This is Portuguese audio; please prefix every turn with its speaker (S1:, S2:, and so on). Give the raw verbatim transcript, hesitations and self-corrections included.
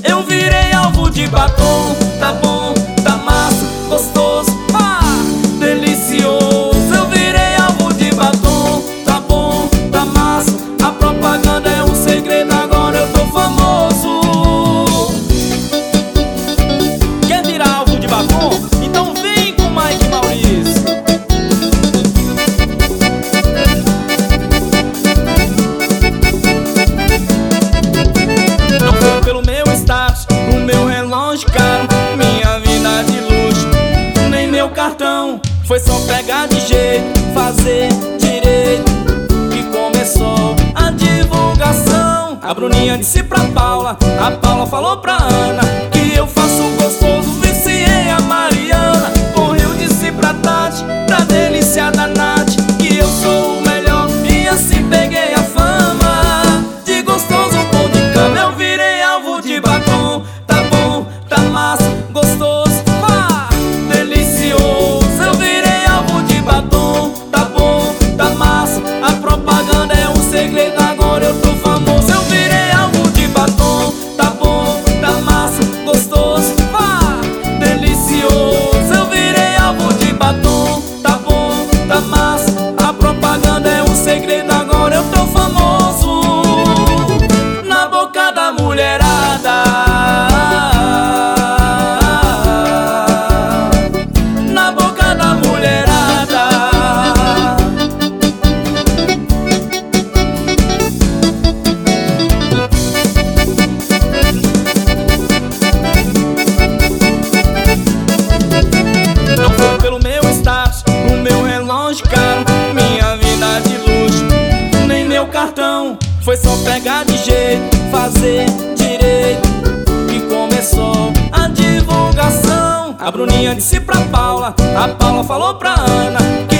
S1: Eu virei alvo de batom. Tá bom, tá massa, gostoso, ah, delicioso. Eu virei alvo de batom. Tá bom, tá massa, a propaganda é um segredo, agora eu tô famoso. Quer virar alvo de batom? Então vem com Mike Maurício. Não foi pelo meu status, o meu relógio caro, minha vida de luxo, nem meu cartão. Foi só pegar de jeito, fazer direito, que começou a divulgação. A Bruninha disse pra Paula, a Paula falou pra Ana que eu faço gostoso, viciei a Mariana. Correu, disse pra Tati, pra delícia da Nath, que eu sou o melhor, e assim peguei a fama de gostoso pão de cama. Eu virei alvo de batom. Tá bom, tá massa, gostoso, ah, delicioso. Eu virei alvo de batom. Tá bom, tá massa, a propaganda é um segredo, agora eu tô famoso. Eu virei alvo de batom. Tá bom, tá massa, gostoso, ah, delicioso. Eu virei alvo de batom. Tá bom, tá massa, a propaganda é um segredo, agora eu tô famoso na boca da mulherada, na boca da mulherada. Não foi pelo meu status, o meu relógio caro, minha vida de luxo, nem meu cartão. Foi só pegar de jeito, fazer direito, que começou a divulgação. A Bruninha disse pra Paula, a Paula falou pra Ana